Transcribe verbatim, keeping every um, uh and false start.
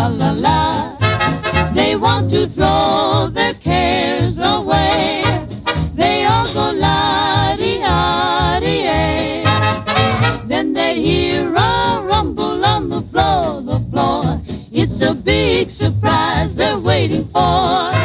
la la. They want to throw their cares away. They all go la-dee-ah-dee-ay. Then they hear a rumble on the floor, the floor. It's a big surprise they're waiting for.